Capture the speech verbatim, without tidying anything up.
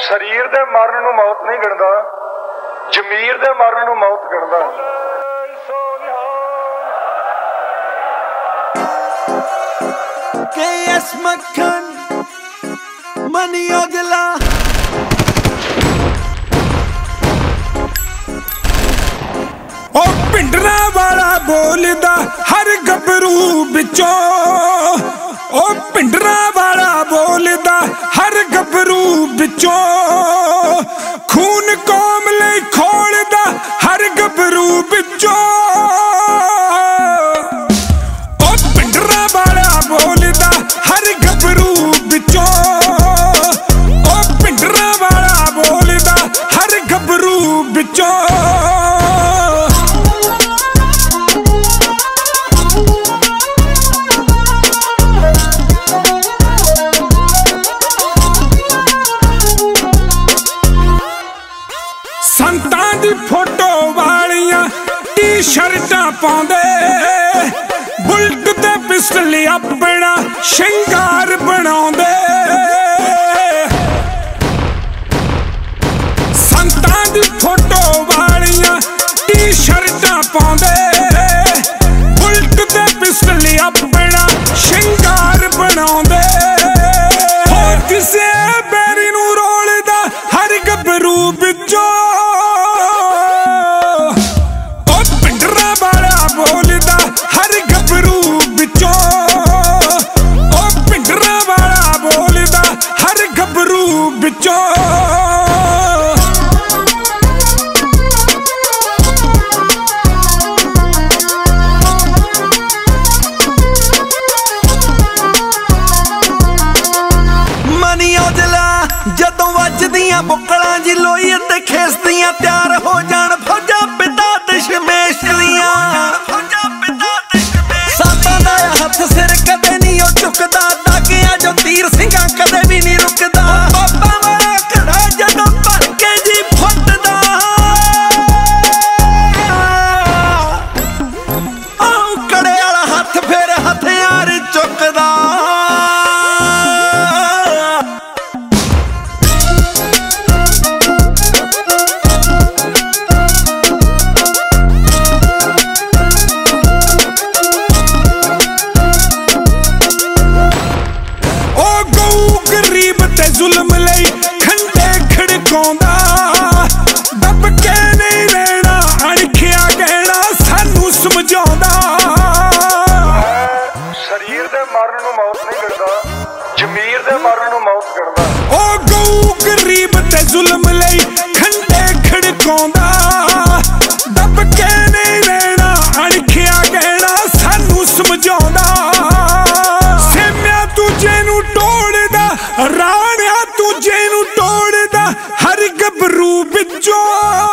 शरीर दे मरण नूं मौत नहीं गिणदा, जमीर दे मरण नूं मौत गिणदा। के एस मक्खन मनी ओजला ओ पिंडरा वाला बोलदा हर गबरू बिचों, ओ पिंडरा वाला बोलदा हर गबरू बिचों, खून कौम लई खोलदा हर गबरू बिचों। ओ पिंडरा वाला बोलदा हर गबरू बिचों, ओ पिंडरा वाला बोलदा हर गबरू बिचों। संतां दी फोटो वालियां टी शर्टां पाउंदे, बुलट ते पिस्टल अपना शिंगार बनाउंदे। संतां दी फोटो वालियां टी शर्टां पाउंदे, बुलट ते पिस्टल अपना शिंगार बनाउंदे। हो किसे बैरी नूं रोलदा हर गबरू बिचों, बोलदा हर गबरू बिचों, ओ पिंडरा वाला बोलदा हर गबरू बिचों। मनी ओजला जदों वजदियां बुक्कलां जी लोई ते खेसदियां त्यार हो जाण फौजा पिता दशमेश दियां। सातां दा हथ सिर कदे नहीं ओ झुकदा, दागियां जो तीर ਸਿੰਘਾਂ कदे भी नहीं रुकदा। बाबा वाला घड़ा जदों भर के जी फुटदा, आऊ कड़े वाला हथ फिर हथियार चुकदा। जुल्म लई खंडे खड़काउंदा, दब के नहीं रहना अणखिया कहना सानू समझाउंदा। शरीर दे मरण नूं मौत नहीं गिणदा, जमीर दे मरण नूं मौत गिणदा। ओ गऊ गरीब ते जुल्म लई खंडे खड़काउंदा, दब के नहीं रहना अणखिया कहना सानू समझाउंदा। सेमिया तुझे नूं टोड़दा, राणिया तुझे नूं टोड़दा हर गबरू बिचों।